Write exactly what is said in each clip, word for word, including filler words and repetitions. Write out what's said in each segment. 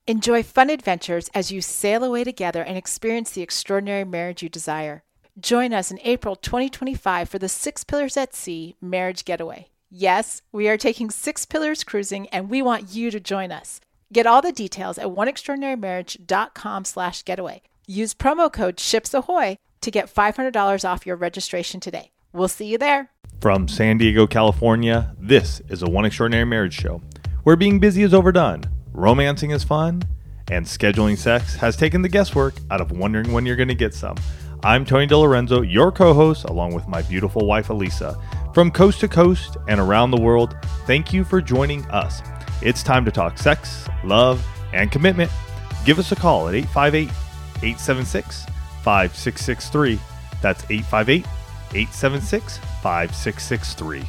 Enjoy fun adventures as you sail away together and experience the extraordinary marriage you desire. Join us in April twenty twenty-five for the Six Pillars at Sea Marriage Getaway. Yes, we are taking Six Pillars cruising, and we want you to join us. Get all the details at oneextraordinarymarriage.com slash getaway. Use promo code SHIPSAHOY to get five hundred dollars off your registration today. We'll see you there. From San Diego, California, this is a One Extraordinary Marriage show, where being busy is overdone, romancing is fun, and scheduling sex has taken the guesswork out of wondering when you're going to get some. I'm Tony DeLorenzo, your co-host, along with my beautiful wife, Elisa. From coast to coast and around the world, thank you for joining us. It's time to talk sex, love, and commitment. Give us a call at eight five eight, eight seven six, five six six three. That's eight five eight, eight seven six, five six six three.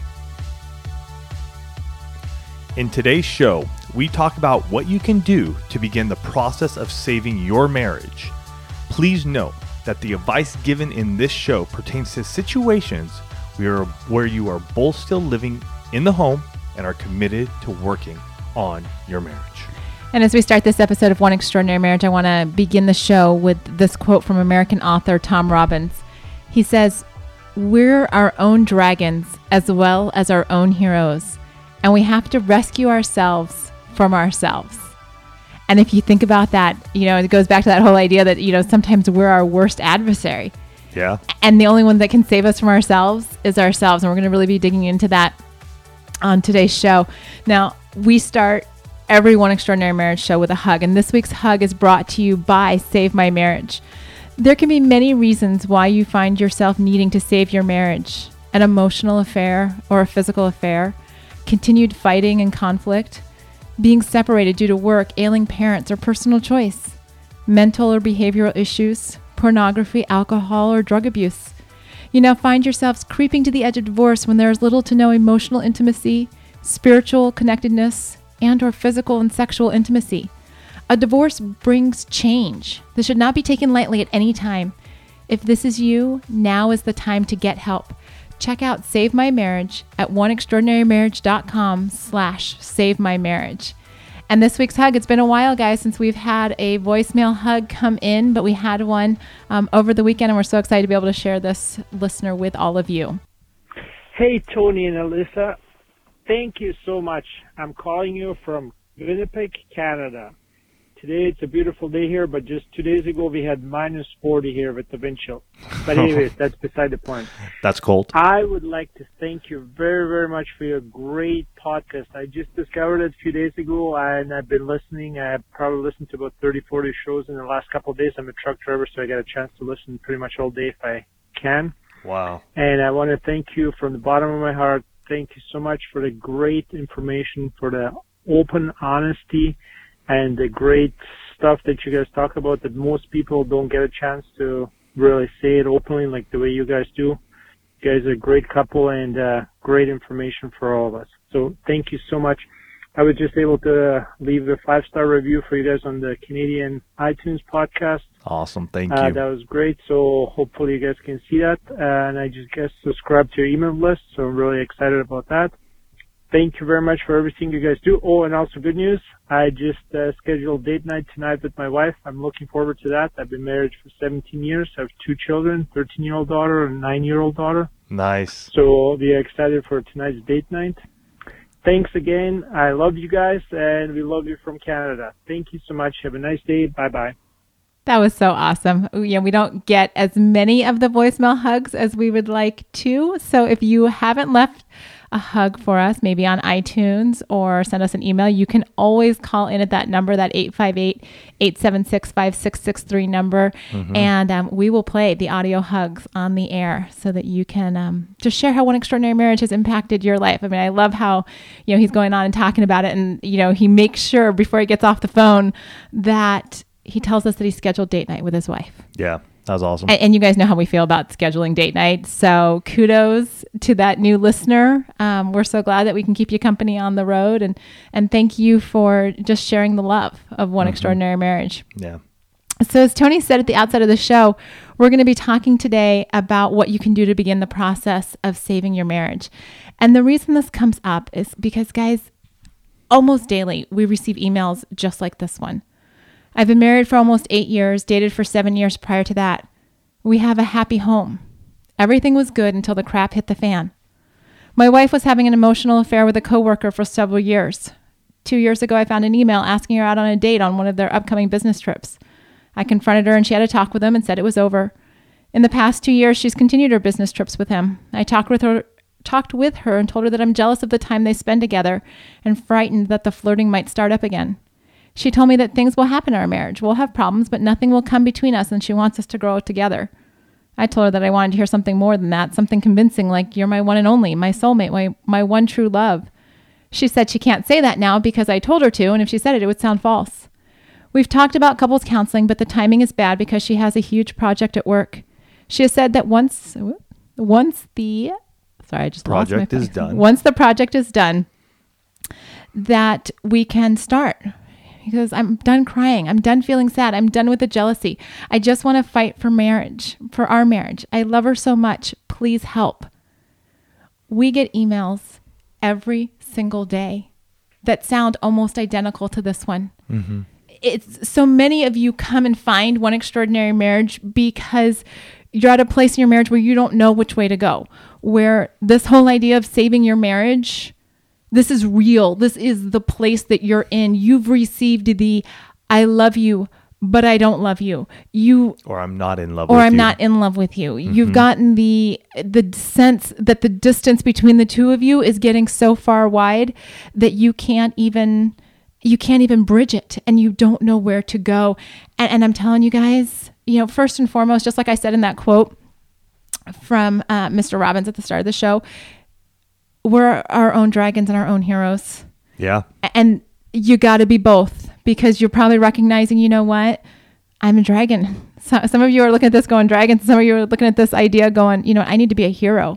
In today's show, we talk about what you can do to begin the process of saving your marriage. Please note that the advice given in this show pertains to situations where, where you are both still living in the home and are committed to working on your marriage. And as we start this episode of One Extraordinary Marriage, I want to begin the show with this quote from American author Tom Robbins. He says, "We're our own dragons as well as our own heroes, and we have to rescue ourselves from ourselves." And if you think about that, you know, it goes back to that whole idea that, you know, sometimes we're our worst adversary. Yeah. And the only one that can save us from ourselves is ourselves. And we're going to really be digging into that on today's show. Now, we start every One Extraordinary Marriage show with a hug. And this week's hug is brought to you by Save My Marriage. There can be many reasons why you find yourself needing to save your marriage: an emotional affair or a physical affair, continued fighting and conflict, being separated due to work, ailing parents, or personal choice, mental or behavioral issues, pornography, alcohol, or drug abuse. You now find yourselves creeping to the edge of divorce when there is little to no emotional intimacy, spiritual connectedness, and or physical and sexual intimacy. A divorce brings change. This should not be taken lightly at any time. If this is you, now is the time to get help. Check out Save My Marriage at oneextraordinarymarriage.com slash save my marriage. And this week's hug, it's been a while, guys, since we've had a voicemail hug come in, but we had one um, over the weekend, and we're so excited to be able to share this listener with all of you. Hey, Tony and Alyssa. Thank you so much. I'm calling you from Winnipeg, Canada. Today it's a beautiful day here, but just two days ago we had minus forty here with the wind chill. But anyways, that's beside the point. That's cold. I would like to thank you very, very much for your great podcast. I just discovered it a few days ago, and I've been listening. I've probably listened to about thirty, forty shows in the last couple of days. I'm a truck driver, so I got a chance to listen pretty much all day if I can. Wow. And I want to thank you from the bottom of my heart. Thank you so much for the great information, for the open honesty, and the great stuff that you guys talk about that most people don't get a chance to really say it openly like the way you guys do. You guys are a great couple, and uh, great information for all of us. So thank you so much. I was just able to leave a five-star review for you guys on the Canadian iTunes podcast. Awesome. Thank uh, you. That was great. So hopefully you guys can see that. Uh, and I just guess subscribe to your email list. So I'm really excited about that. Thank you very much for everything you guys do. Oh, and also good news. I just uh, scheduled date night tonight with my wife. I'm looking forward to that. I've been married for seventeen years. I have two children, thirteen-year-old daughter and nine-year-old daughter. Nice. So we are excited for tonight's date night. Thanks again. I love you guys, and we love you from Canada. Thank you so much. Have a nice day. Bye-bye. That was so awesome. Yeah, we don't get as many of the voicemail hugs as we would like to. So if you haven't left a hug for us, maybe on iTunes, or send us an email, you can always call in at that number, that eight five eight, eight seven six, five six six three number. Mm-hmm. And um, we will play the audio hugs on the air so that you can um, just share how One Extraordinary Marriage has impacted your life. I mean, I love how, you know, he's going on and talking about it. And, you know, he makes sure before he gets off the phone that he tells us that he scheduled date night with his wife. Yeah, that was awesome. And, and you guys know how we feel about scheduling date night. So kudos to that new listener. Um, we're so glad that we can keep you company on the road. And, and thank you for just sharing the love of One mm-hmm. Extraordinary Marriage. Yeah. So as Tony said at the outset of the show, we're going to be talking today about what you can do to begin the process of saving your marriage. And the reason this comes up is because, guys, almost daily we receive emails just like this one I've been married for almost eight years, dated for seven years prior to that. We have a happy home. Everything was good until the crap hit the fan. My wife was having an emotional affair with a coworker for several years. Two years ago, I found an email asking her out on a date on one of their upcoming business trips. I confronted her and she had a talk with him and said it was over. In the past two years, she's continued her business trips with him. I talked with her, talked with her and told her that I'm jealous of the time they spend together and frightened that the flirting might start up again. She told me that things will happen in our marriage. We'll have problems, but nothing will come between us, and she wants us to grow together. I told her that I wanted to hear something more than that, something convincing like you're my one and only, my soulmate, my, my one true love. She said she can't say that now because I told her to, and if she said it, it would sound false. We've talked about couples counseling, but the timing is bad because she has a huge project at work. She has said that once, once the, sorry, I just lost my Project is place. done. Once the project is done, that we can start. Because I'm done crying. I'm done feeling sad. I'm done with the jealousy. I just want to fight for marriage, for our marriage. I love her so much. Please help. We get emails every single day that sound almost identical to this one. Mm-hmm. It's so many of you come and find One Extraordinary Marriage because you're at a place in your marriage where you don't know which way to go, where this whole idea of saving your marriage, this is real. This is the place that you're in. You've received the, I love you, but I don't love you. You, Or I'm not in love or with I'm you. not in love with you. Mm-hmm. You've gotten the the sense that the distance between the two of you is getting so far wide that you can't even you can't even bridge it, and you don't know where to go. And, and I'm telling you guys, you know, first and foremost, just like I said in that quote from uh, Mister Robbins at the start of the show, we're our own dragons and our own heroes. Yeah. And you got to be both, because you're probably recognizing, you know what? I'm a dragon. So, some of you are looking at this going dragon. Some of you are looking at this idea going, you know, I need to be a hero.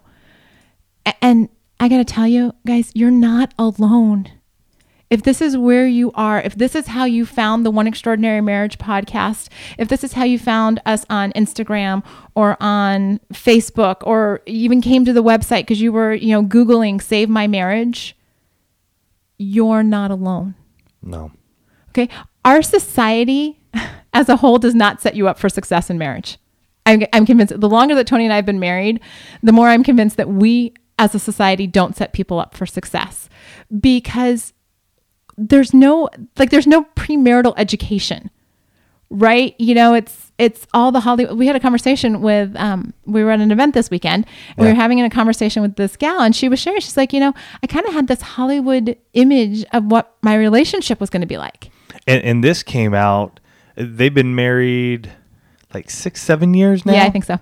A- and I got to tell you guys, you're not alone. If this is where you are, if this is how you found the One Extraordinary Marriage podcast, if this is how you found us on Instagram or on Facebook, or even came to the website because you were, you know, Googling Save My Marriage, you're not alone. No. Okay. Our society as a whole does not set you up for success in marriage. I'm, I'm convinced the longer that Tony and I have been married, the more I'm convinced that we as a society don't set people up for success, because there's no, like, there's no premarital education, right? You know, it's, it's all the Hollywood. We had a conversation with, um, we were at an event this weekend and Yeah. we were having a conversation with this gal, and she was sharing, she's like, you know, I kind of had this Hollywood image of what my relationship was going to be like. And, and this came out, they've been married like six, seven years now. Yeah, I think so.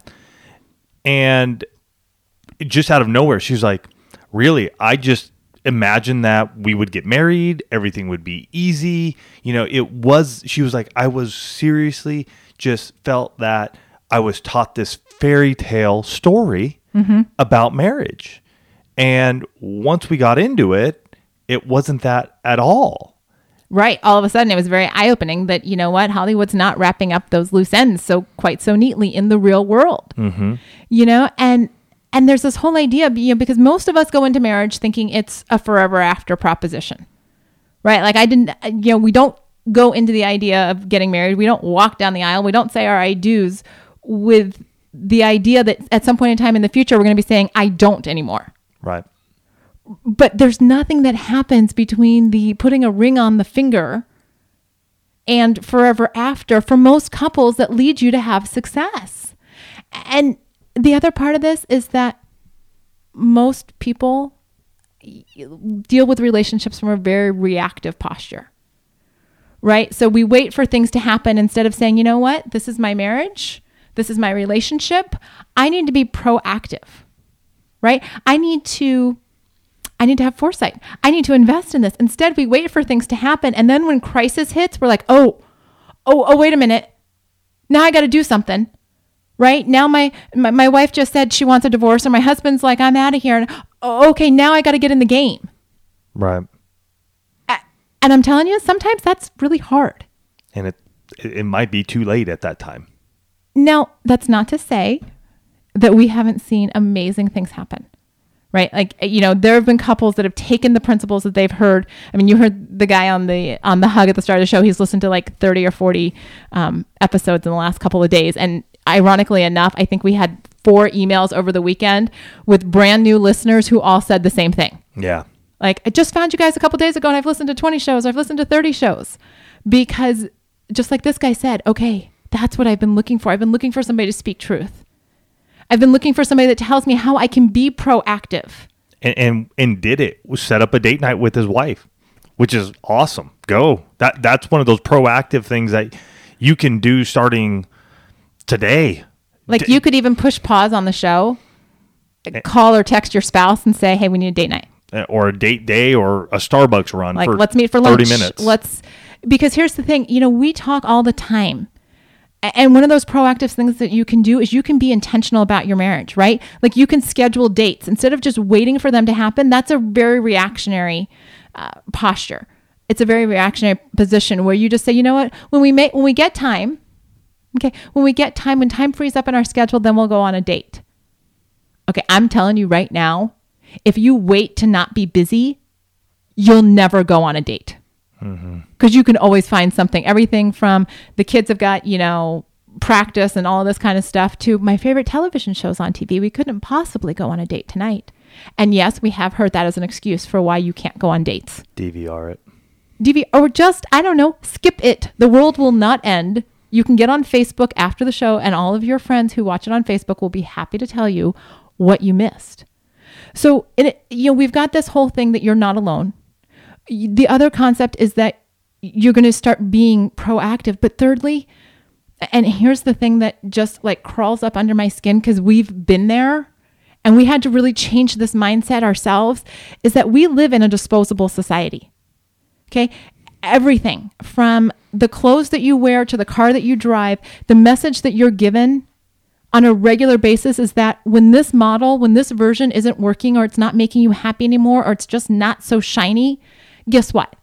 And just out of nowhere, she was like, really, I just imagined that we would get married. Everything would be easy. You know, it was, she was like, I was seriously just felt that I was taught this fairy tale story mm-hmm. about marriage. And once we got into it, it wasn't that at all. Right. All of a sudden, it was very eye-opening that, you know what, Hollywood's not wrapping up those loose ends so quite so neatly in the real world. Mm-hmm. You know, and and there's this whole idea, you know, because most of us go into marriage thinking it's a forever after proposition, right? Like I didn't, you know, we don't go into the idea of getting married. We don't walk down the aisle. We don't say our I do's with the idea that at some point in time in the future, we're going to be saying, I don't anymore. Right. But there's nothing that happens between the putting a ring on the finger and forever after for most couples that lead you to have success. And the other part of this is that most people deal with relationships from a very reactive posture, right? So we wait for things to happen instead of saying, you know what, this is my marriage. This is my relationship. I need to be proactive, right? I need to I need to have foresight. I need to invest in this. Instead, we wait for things to happen. And then when crisis hits, we're like, oh, oh, oh, wait a minute. Now I got to do something, right? Now my, my, my wife just said she wants a divorce, or my husband's like, I'm out of here. And oh, okay, now I got to get in the game. Right. And I'm telling you, sometimes that's really hard. And it, it might be too late at that time. Now, that's not to say that we haven't seen amazing things happen. right? Like, you know, there have been couples that have taken the principles that they've heard. I mean, you heard the guy on the on the hug at the start of the show. He's listened to like thirty or forty um, episodes in the last couple of days. And ironically enough, I think we had four emails over the weekend with brand new listeners who all said the same thing. Yeah. Like, I just found you guys a couple days ago and I've listened to twenty shows. I've listened to thirty shows. Because just like this guy said, okay, that's what I've been looking for. I've been looking for somebody to speak truth. I've been looking for somebody that tells me how I can be proactive. And, and and did it. Set up a date night with his wife, which is awesome. Go. That That's one of those proactive things that you can do starting today. Like, you could even push pause on the show, call or text your spouse and say, hey, we need a date night. Or a date day or a Starbucks run. Like, for let's meet for lunch. thirty minutes. Let's, because here's the thing, you know, we talk all the time. And one of those proactive things that you can do is you can be intentional about your marriage, right? Like, you can schedule dates instead of just waiting for them to happen. That's a very reactionary uh, posture. It's a very reactionary position where you just say, you know what, when we make, when we get time, okay, when we get time, when time frees up in our schedule, then we'll go on a date. Okay, I'm telling you right now, if you wait to not be busy, you'll never go on a date. Because you can always find something. Everything from the kids have got, you know, practice and all of this kind of stuff to my favorite television shows on T V. We couldn't possibly go on a date tonight. And yes, we have heard that as an excuse for why you can't go on dates. D V R it. D V R, or just, I don't know, skip it. The world will not end. You can get on Facebook after the show, and all of your friends who watch it on Facebook will be happy to tell you what you missed. So, in it, you know, we've got this whole thing that you're not alone. The other concept is that you're going to start being proactive. But thirdly, and here's the thing that just like crawls up under my skin because we've been there and we had to really change this mindset ourselves, is that we live in a disposable society. Okay. Everything from the clothes that you wear to the car that you drive, the message that you're given on a regular basis is that when this model, when this version isn't working, or it's not making you happy anymore, or it's just not so shiny, guess what?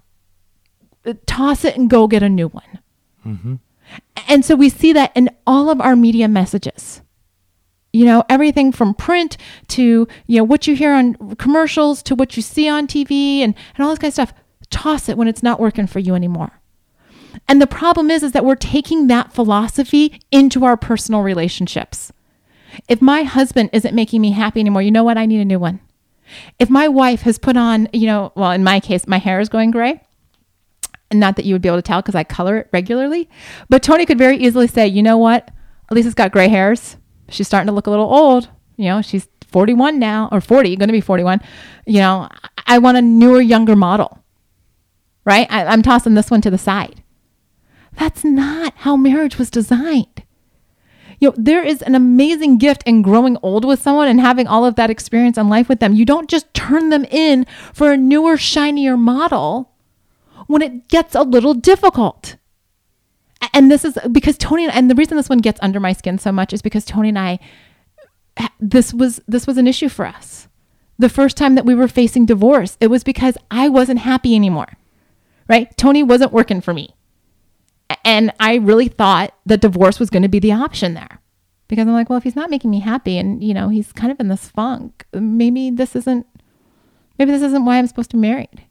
Toss it and go get a new one. Mm-hmm. And so we see that in all of our media messages. You know, everything from print to, you know, what you hear on commercials to what you see on T V and, and all this kind of stuff. Toss it when it's not working for you anymore. And the problem is, is that we're taking that philosophy into our personal relationships. If my husband isn't making me happy anymore, you know what? I need a new one. If my wife has put on, you know, well, in my case, my hair is going gray. And not that you would be able to tell because I color it regularly. But Tony could very easily say, you know what? Lisa's got gray hairs. She's starting to look a little old. You know, she's forty-one now, or forty, going to be forty-one. You know, I want a newer, younger model. Right? I, I'm tossing this one to the side. That's not how marriage was designed. You know, there is an amazing gift in growing old with someone and having all of that experience in life with them. You don't just turn them in for a newer, shinier model when it gets a little difficult. And this is because Tony, and the reason this one gets under my skin so much is because Tony and I, this was, this was an issue for us. The first time that we were facing divorce, it was because I wasn't happy anymore, right? Tony wasn't working for me. And I really thought that divorce was going to be the option there, because I'm like, well, if he's not making me happy and, you know, he's kind of in this funk, maybe this isn't, maybe this isn't why I'm supposed to be married.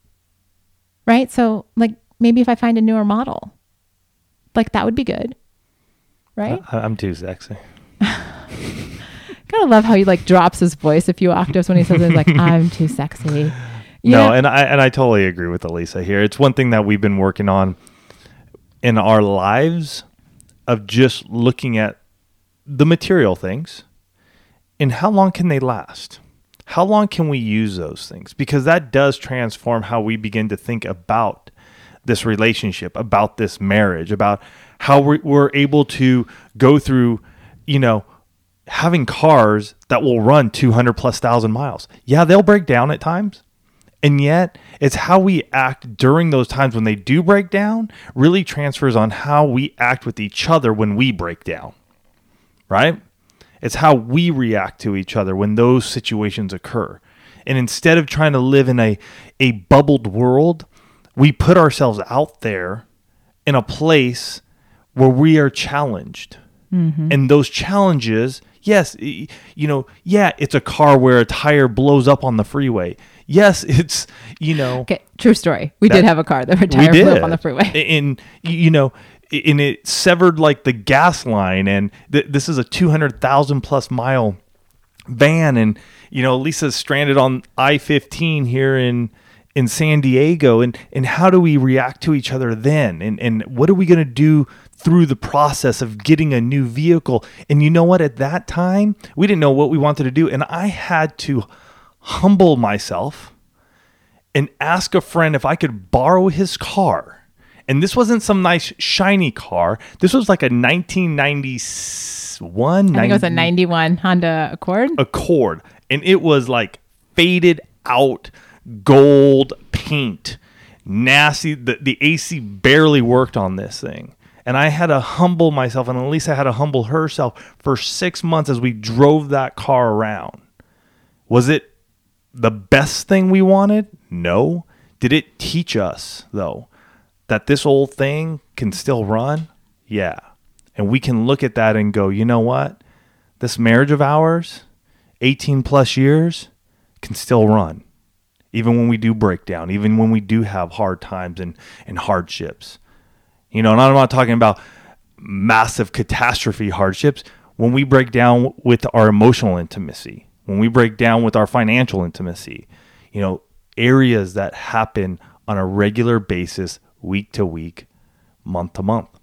Right? So like, maybe if I find a newer model, like that would be good. Right? I, I'm too sexy. Gotta love how he like drops his voice a few octaves when he says it's like, I'm too sexy. You no, know? and I and I totally agree with Elisa here. It's one thing that we've been working on in our lives of just looking at the material things and how long can they last? How long can we use those things? Because that does transform how we begin to think about this relationship, about this marriage, about how we're, we're able to go through, you know, having cars that will run two hundred plus thousand miles. Yeah, they'll break down at times. And yet it's how we act during those times when they do break down really transfers on how we act with each other when we break down, right? It's how we react to each other when those situations occur. And instead of trying to live in a, a bubbled world, we put ourselves out there in a place where we are challenged. Mm-hmm. And those challenges, Yes, you know, yeah, it's a car where a tire blows up on the freeway. Yes, it's, you know. Okay, true story. We that, did have a car that her tire blew up on the freeway. And, you know, and it severed like the gas line. And th- this is a two hundred thousand plus mile van. And, you know, Lisa's stranded on I fifteen here in in San Diego. And, and how do we react to each other then? And, and what are we going to do through the process of getting a new vehicle? And you know what? At that time, we didn't know what we wanted to do. And I had to humble myself and ask a friend if I could borrow his car. And this wasn't some nice shiny car. This was like a nineteen ninety-one. I think it was a ninety-one Honda Accord. Accord. And it was like faded out gold paint. Nasty. The, the A C barely worked on this thing. And I had to humble myself, and Elisa had to humble herself for six months as we drove that car around. Was it the best thing we wanted? No. Did it teach us, though, that this old thing can still run? Yeah. And we can look at that and go, you know what? This marriage of ours, eighteen plus years, can still run. Even when we do break down, even when we do have hard times and, and hardships. You know, and I'm not talking about massive catastrophe hardships. When we break down with our emotional intimacy, when we break down with our financial intimacy, you know, areas that happen on a regular basis, week to week, month to month.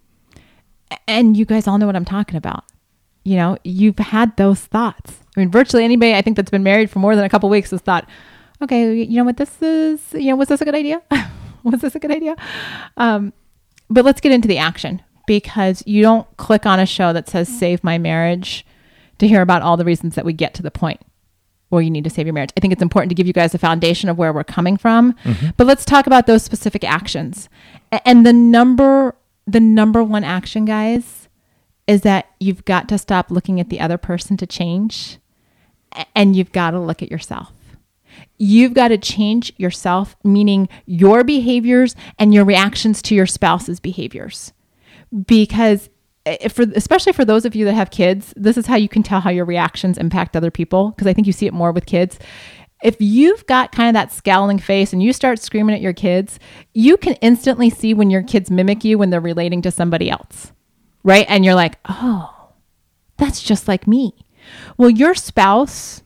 And you guys all know what I'm talking about. You know, you've had those thoughts. I mean, virtually anybody I think that's been married for more than a couple of weeks has thought, okay, you know what, this is, you know, was this a good idea? Was this a good idea? Um, But let's get into the action, because you don't click on a show that says save my marriage to hear about all the reasons that we get to the point where you need to save your marriage. I think it's important to give you guys a foundation of where we're coming from, mm-hmm. but let's talk about those specific actions. And the number, the number one action, guys, is that you've got to stop looking at the other person to change, and you've got to look at yourself. You've got to change yourself, meaning your behaviors and your reactions to your spouse's behaviors. Because if for, especially for those of you that have kids, this is how you can tell how your reactions impact other people. Because I think you see it more with kids. If you've got kind of that scowling face and you start screaming at your kids, you can instantly see when your kids mimic you when they're relating to somebody else, right? And you're like, oh, that's just like me. Well, your spouse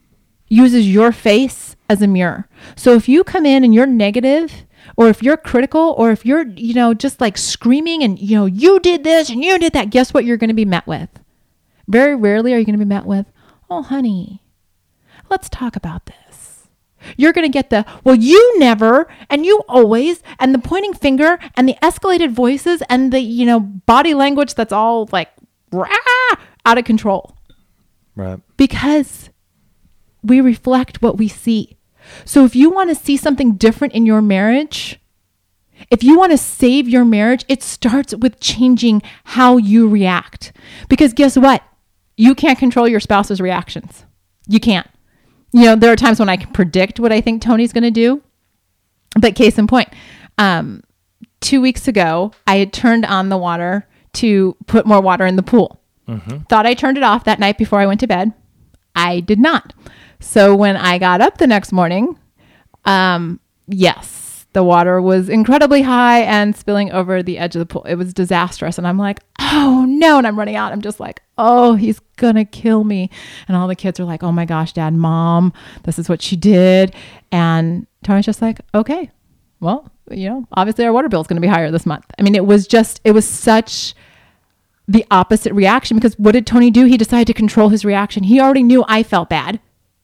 uses your face as a mirror. So if you come in and you're negative, or if you're critical, or if you're, you know, just like screaming and, you know, you did this and you did that, guess what you're going to be met with? Very rarely are you going to be met with, oh, honey, let's talk about this. You're going to get the, well, you never, and you always, and the pointing finger and the escalated voices and the, you know, body language that's all like rah, out of control. Right. Because we reflect what we see. So if you want to see something different in your marriage, if you want to save your marriage, it starts with changing how you react. Because guess what? You can't control your spouse's reactions. You can't. You know, there are times when I can predict what I think Tony's going to do. But case in point, um, two weeks ago, I had turned on the water to put more water in the pool. Mm-hmm. Thought I turned it off that night before I went to bed. I did not. So when I got up the next morning, um, yes, the water was incredibly high and spilling over the edge of the pool. It was disastrous. And I'm like, oh no. And I'm running out. I'm just like, oh, he's going to kill me. And all the kids are like, oh my gosh, Dad, Mom, this is what she did. And Tony's just like, okay, well, you know, obviously our water bill is going to be higher this month. I mean, it was just, it was such the opposite reaction, because what did Tony do? He decided to control his reaction. He already knew I felt bad.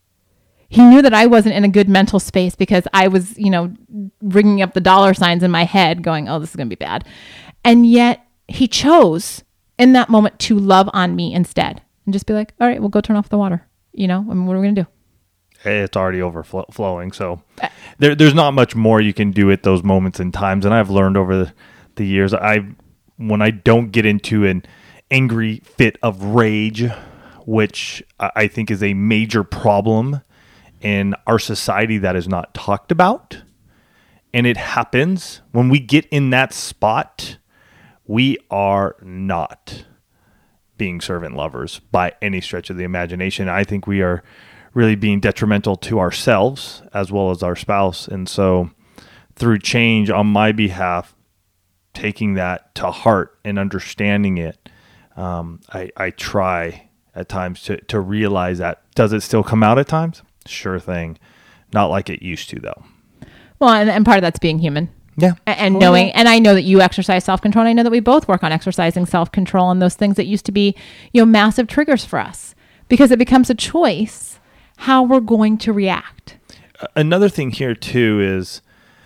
He knew that I wasn't in a good mental space because I was, you know, ringing up the dollar signs in my head going, oh, this is going to be bad. And yet he chose in that moment to love on me instead and just be like, all right, we'll go turn off the water. You know, I mean, what are we going to do? It's already overflowing. So there, there's not much more you can do at those moments and times. And I've learned over the, the years, I when I don't get into an angry fit of rage, which I think is a major problem in our society that is not talked about. And it happens when we get in that spot, we are not being servant lovers by any stretch of the imagination. I think we are really being detrimental to ourselves as well as our spouse. And so through change on my behalf, taking that to heart and understanding it, um, I, I try at times to, to realize that. Does it still come out at times? Sure thing. Not like it used to, though. Well, and, and part of that's being human. Yeah. And, and knowing, and I know that you exercise self-control, and I know that we both work on exercising self-control and those things that used to be, you know, massive triggers for us, because it becomes a choice how we're going to react. Another thing here, too, is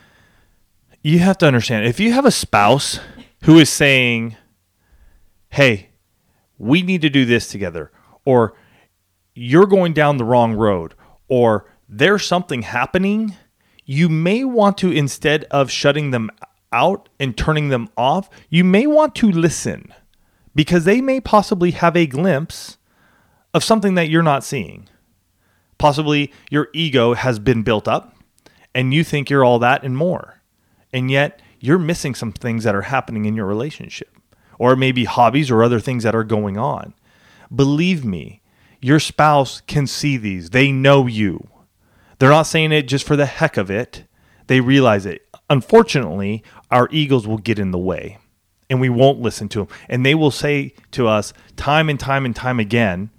you have to understand, if you have a spouse who is saying, hey, we need to do this together, or you're going down the wrong road, or there's something happening, you may want to, instead of shutting them out and turning them off, you may want to listen, because they may possibly have a glimpse of something that you're not seeing. Possibly your ego has been built up and you think you're all that and more. And yet you're missing some things that are happening in your relationship, or maybe hobbies or other things that are going on. Believe me, your spouse can see these. They know you. They're not saying it just for the heck of it. They realize it. Unfortunately, our egos will get in the way and we won't listen to them. And they will say to us time and time and time again,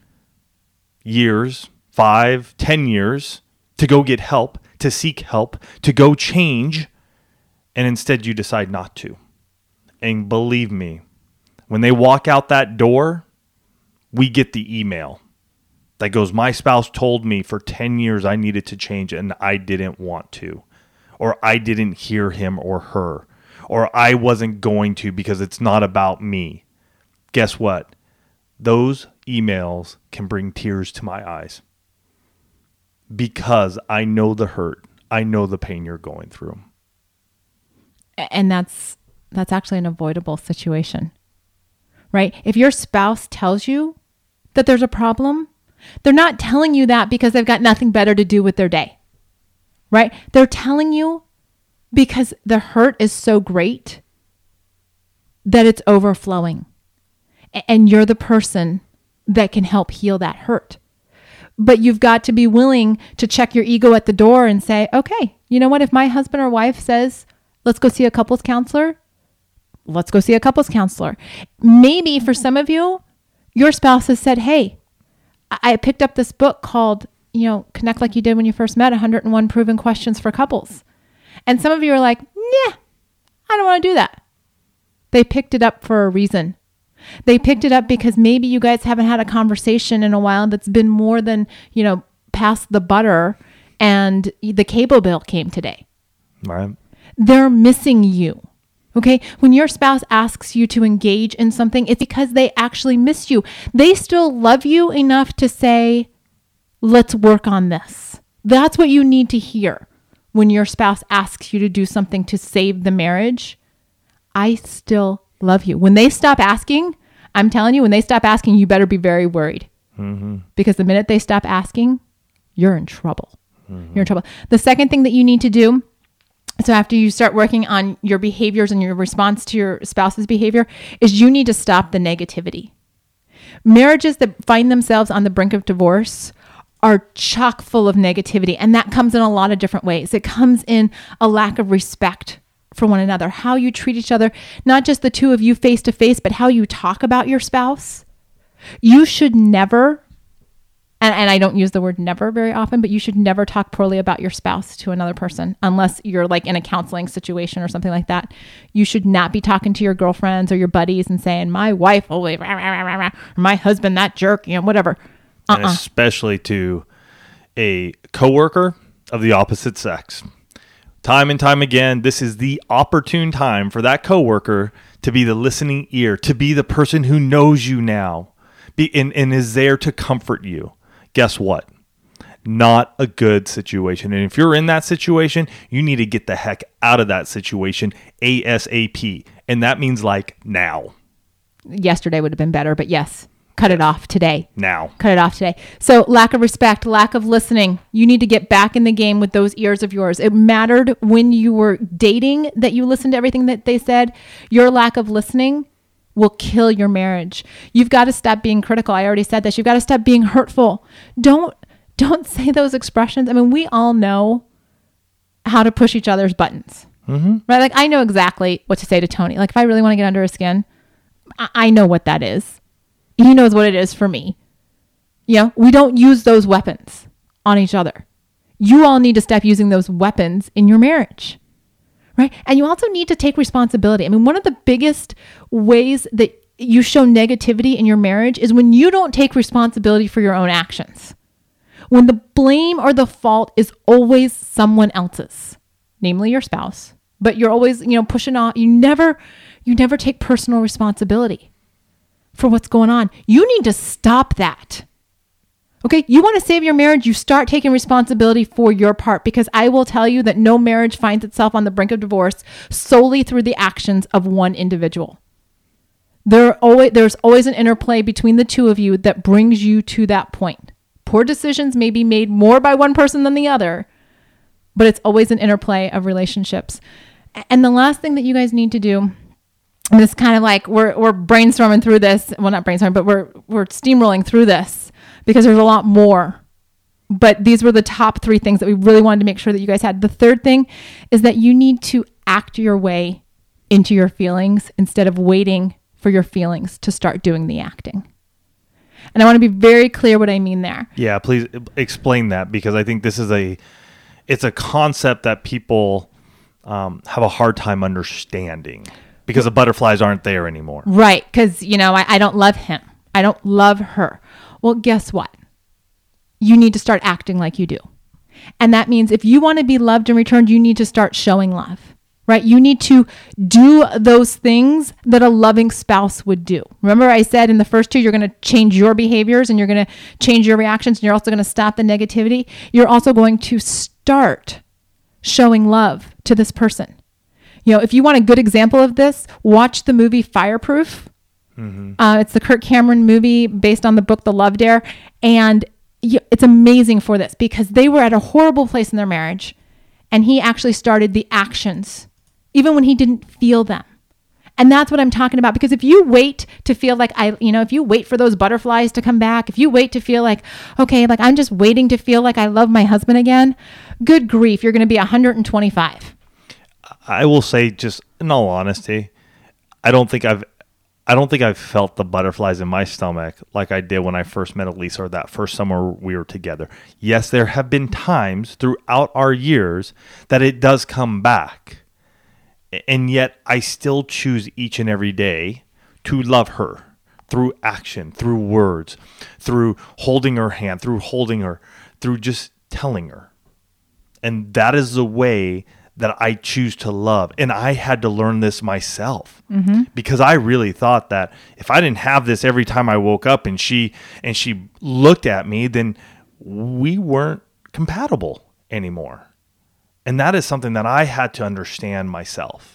years, five, ten years, to go get help, to seek help, to go change. And instead you decide not to. And believe me, when they walk out that door, we get the email that goes, my spouse told me for ten years I needed to change and I didn't want to, or I didn't hear him or her, or I wasn't going to because it's not about me. Guess what? Those emails can bring tears to my eyes because I know the hurt. I know the pain you're going through. And that's that's actually an avoidable situation, right? If your spouse tells you that there's a problem, they're not telling you that because they've got nothing better to do with their day, right? They're telling you because the hurt is so great that it's overflowing. And you're the person that can help heal that hurt. But you've got to be willing to check your ego at the door and say, okay, you know what? If my husband or wife says, let's go see a couples counselor, let's go see a couples counselor. Maybe for some of you, your spouse has said, hey, I picked up this book called, you know, Connect Like You Did When You First Met, one hundred one Proven Questions for Couples. And some of you are like, yeah, I don't want to do that. They picked it up for a reason. They picked it up because maybe you guys haven't had a conversation in a while that's been more than, you know, past the butter and the cable bill came today. Right. They're missing you. Okay. When your spouse asks you to engage in something, it's because they actually miss you. They still love you enough to say, let's work on this. That's what you need to hear when your spouse asks you to do something to save the marriage. I still love you. When they stop asking, I'm telling you, when they stop asking, you better be very worried. Mm-hmm. Because the minute they stop asking, you're in trouble. Mm-hmm. You're in trouble. The second thing that you need to do, so after you start working on your behaviors and your response to your spouse's behavior, is you need to stop the negativity. Marriages that find themselves on the brink of divorce are chock full of negativity. And that comes in a lot of different ways. It comes in a lack of respect for one another, how you treat each other, not just the two of you face to face, but how you talk about your spouse. You should never, and, and I don't use the word never very often, but you should never talk poorly about your spouse to another person unless you're like in a counseling situation or something like that. You should not be talking to your girlfriends or your buddies and saying, my wife, holy, rah, rah, rah, rah, or my husband, that jerk, you know, whatever. Uh-uh. And especially to a coworker of the opposite sex. Time and time again, this is the opportune time for that coworker to be the listening ear, to be the person who knows you now, be, and, and is there to comfort you. Guess what? Not a good situation. And if you're in that situation, you need to get the heck out of that situation ASAP. And that means like now. Yesterday would have been better, but yes. Cut it off today. Now. Cut it off today. So lack of respect, lack of listening. You need to get back in the game with those ears of yours. It mattered when you were dating that you listened to everything that they said. Your lack of listening will kill your marriage. You've got to stop being critical. I already said this. You've got to stop being hurtful. Don't don't say those expressions. I mean, we all know how to push each other's buttons. Mm-hmm. Right? Like, I know exactly what to say to Tony. Like, if I really want to get under his skin, I, I know what that is. He knows what it is for me. You know, we don't use those weapons on each other. You all need to stop using those weapons in your marriage. Right? And you also need to take responsibility. I mean, one of the biggest ways that you show negativity in your marriage is when you don't take responsibility for your own actions. When the blame or the fault is always someone else's, namely your spouse, but you're always, you know, pushing off. You never, you never take personal responsibility for what's going on. You need to stop that. Okay, you want to save your marriage, you start taking responsibility for your part, because I will tell you that no marriage finds itself on the brink of divorce solely through the actions of one individual. There always, there's always an interplay between the two of you that brings you to that point. Poor decisions may be made more by one person than the other, but it's always an interplay of relationships. And the last thing that you guys need to do, and it's kind of like we're we're brainstorming through this, well, not brainstorming, but we're we're steamrolling through this, because there's a lot more. But these were the top three things that we really wanted to make sure that you guys had. The third thing is that you need to act your way into your feelings instead of waiting for your feelings to start doing the acting. And I want to be very clear what I mean there. Yeah, please explain that, because I think this is a, it's a concept that people um, have a hard time understanding, because the butterflies aren't there anymore. Right, because, you know, I, I don't love him. I don't love her. Well, guess what? You need to start acting like you do. And that means if you want to be loved in return, you need to start showing love, right? You need to do those things that a loving spouse would do. Remember I said in the first two, you're going to change your behaviors and you're going to change your reactions, and you're also going to stop the negativity. You're also going to start showing love to this person. You know, if you want a good example of this, watch the movie Fireproof. Mm-hmm. Uh, it's the Kirk Cameron movie based on the book The Love Dare. And it's amazing for this, because they were at a horrible place in their marriage, and he actually started the actions even when he didn't feel them. And that's what I'm talking about, because if you wait to feel like I, you know, if you wait for those butterflies to come back, if you wait to feel like, okay, like I'm just waiting to feel like I love my husband again, good grief, you're going to be one hundred twenty-five. I will say, just in all honesty, I don't think I've I don't think I've felt the butterflies in my stomach like I did when I first met Elisa, or that first summer we were together. Yes, there have been times throughout our years that it does come back. And yet I still choose each and every day to love her through action, through words, through holding her hand, through holding her, through just telling her. And that is the way that I choose to love. And I had to learn this myself, mm-hmm. because I really thought that if I didn't have this every time I woke up and she and she looked at me, then we weren't compatible anymore. And that is something that I had to understand myself.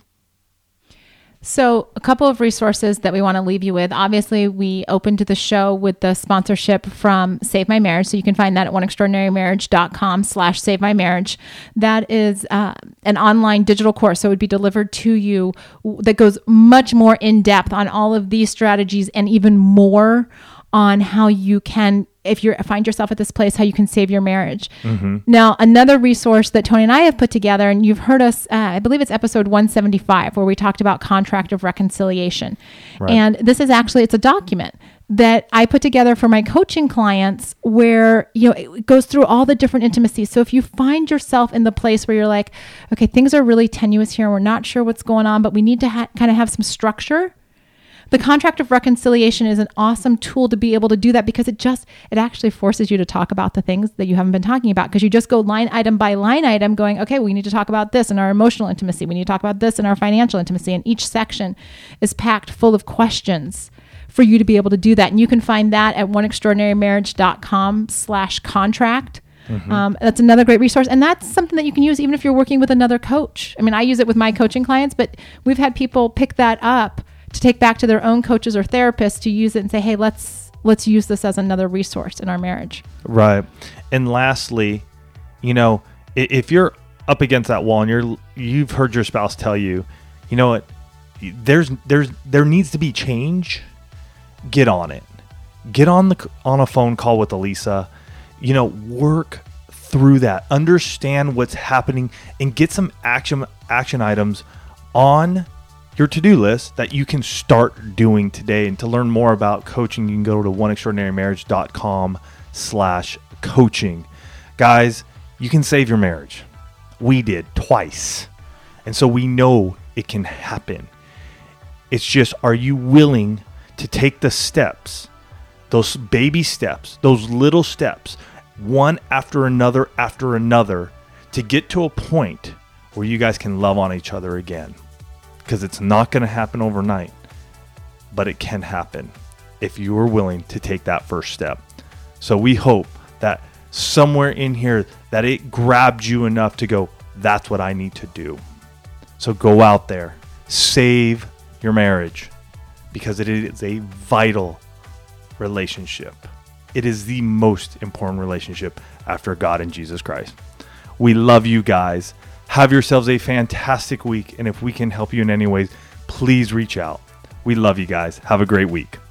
So a couple of resources that we want to leave you with. Obviously, we opened the show with the sponsorship from Save My Marriage. So you can find that at oneextraordinarymarriage.com slash save my marriage. That is uh, an online digital course. So it would be delivered to you that goes much more in depth on all of these strategies, and even more on how you can, if you find yourself at this place, how you can save your marriage. Mm-hmm. Now, another resource that Tony and I have put together, and you've heard us, uh, I believe it's episode one seventy-five, where we talked about contract of reconciliation. Right. And this is actually, it's a document that I put together for my coaching clients, where, you know, it goes through all the different intimacies. So if you find yourself in the place where you're like, okay, things are really tenuous here, and we're not sure what's going on, but we need to ha- kind of have some structure. The contract of reconciliation is an awesome tool to be able to do that, because it just, it actually forces you to talk about the things that you haven't been talking about, because you just go line item by line item going, okay, we need to talk about this in our emotional intimacy. We need to talk about this in our financial intimacy. And each section is packed full of questions for you to be able to do that. And you can find that at oneextraordinarymarriage.com slash contract. Mm-hmm. Um, that's another great resource. And that's something that you can use even if you're working with another coach. I mean, I use it with my coaching clients, but we've had people pick that up to take back to their own coaches or therapists to use it and say, hey, let's let's use this as another resource in our marriage. Right. And lastly, you know, if you're up against that wall and you're you've heard your spouse tell you, you know what, there's there's there needs to be change, get on it. Get on the on a phone call with Elisa. You know, work through that. Understand what's happening and get some action action items on your to-do list that you can start doing today. And to learn more about coaching, you can go to one extraordinary marriage dot com slash coaching. Guys, you can save your marriage. We did twice. And so we know it can happen. It's just, are you willing to take the steps, those baby steps, those little steps, one after another after another, to get to a point where you guys can love on each other again? Because it's not going to happen overnight, but it can happen if you are willing to take that first step. So we hope that somewhere in here that it grabbed you enough to go, that's what I need to do. So go out there, save your marriage, because it is a vital relationship. It is the most important relationship after God and Jesus Christ. We love you guys. Have yourselves a fantastic week. And if we can help you in any ways, please reach out. We love you guys. Have a great week.